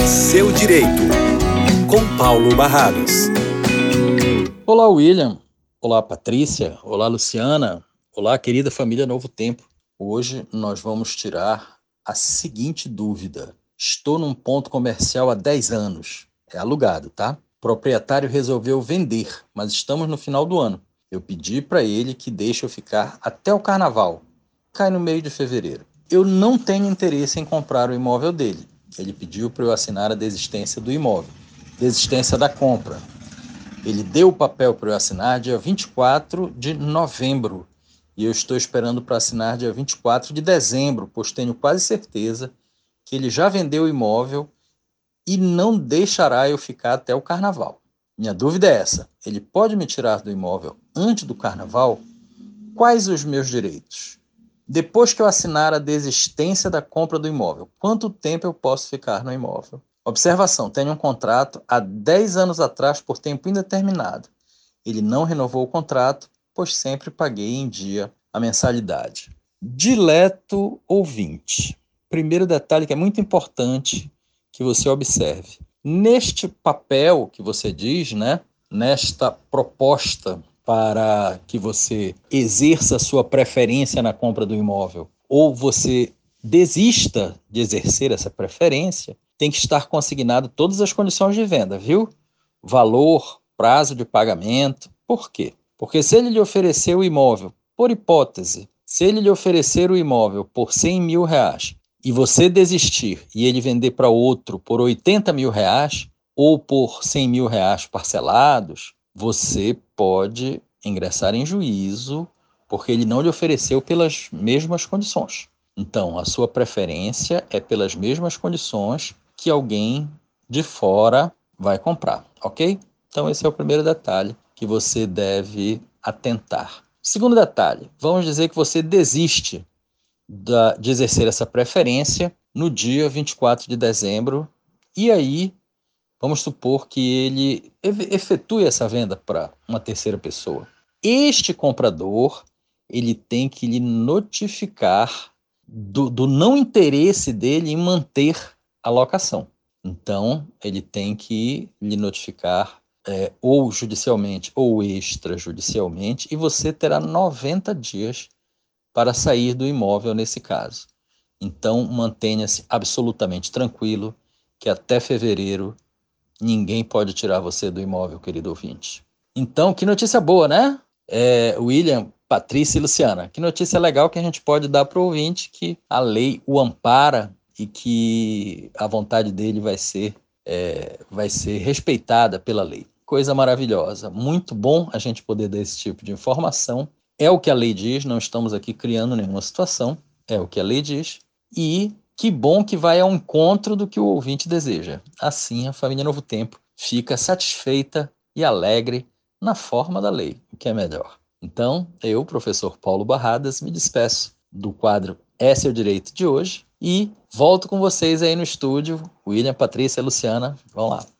Seu Direito, com Paulo Barradas. Olá, William. Olá, Patrícia. Olá, Luciana. Olá, querida família Novo Tempo. Hoje nós vamos tirar a seguinte dúvida. Estou num ponto comercial há 10 anos. É alugado, tá? O proprietário resolveu vender, mas estamos no final do ano. Eu pedi para ele que deixe eu ficar até o carnaval. Cai no meio de fevereiro. Eu não tenho interesse em comprar o imóvel dele. Ele pediu para eu assinar a desistência do imóvel. Desistência da compra. Ele deu o papel para eu assinar dia 24 de novembro. E eu estou esperando para assinar dia 24 de dezembro, pois tenho quase certeza que ele já vendeu o imóvel e não deixará eu ficar até o carnaval. Minha dúvida é essa: ele pode me tirar do imóvel antes do carnaval? Quais os meus direitos? Depois que eu assinar a desistência da compra do imóvel, quanto tempo eu posso ficar no imóvel? Observação: tenho um contrato há 10 anos atrás por tempo indeterminado. Ele não renovou o contrato, pois sempre paguei em dia a mensalidade. Dileto ouvinte, primeiro detalhe que é muito importante que você observe. Neste papel que você diz, nesta proposta para que você exerça a sua preferência na compra do imóvel, ou você desista de exercer essa preferência, tem que estar consignado todas as condições de venda, viu? Valor, prazo de pagamento. Por quê? Porque se ele lhe oferecer o imóvel, por hipótese, se ele lhe oferecer o imóvel por 100 mil reais e você desistir e ele vender para outro por 80 mil reais ou por 100 mil reais parcelados, você pode ingressar em juízo porque ele não lhe ofereceu pelas mesmas condições. Então, a sua preferência é pelas mesmas condições que alguém de fora vai comprar, ok? Então, esse é o primeiro detalhe que você deve atentar. Segundo detalhe, vamos dizer que você desiste de exercer essa preferência no dia 24 de dezembro e aí vamos supor que ele efetue essa venda para uma terceira pessoa. Este comprador, ele tem que lhe notificar do não interesse dele em manter a locação. Então, ele tem que lhe notificar ou judicialmente ou extrajudicialmente, e você terá 90 dias para sair do imóvel nesse caso. Então, mantenha-se absolutamente tranquilo que até fevereiro ninguém pode tirar você do imóvel, querido ouvinte. Então, que notícia boa, né? William, Patrícia e Luciana. Que notícia legal que a gente pode dar para o ouvinte, que a lei o ampara e que a vontade dele vai ser respeitada pela lei. Coisa maravilhosa. Muito bom a gente poder dar esse tipo de informação. É o que a lei diz, não estamos aqui criando nenhuma situação. É o que a lei diz. E que bom que vai ao encontro do que o ouvinte deseja. Assim, a família Novo Tempo fica satisfeita e alegre na forma da lei, o que é melhor. Então, eu, professor Paulo Barradas, me despeço do quadro É Seu Direito de hoje e volto com vocês aí no estúdio, William, Patrícia e Luciana. Vamos lá.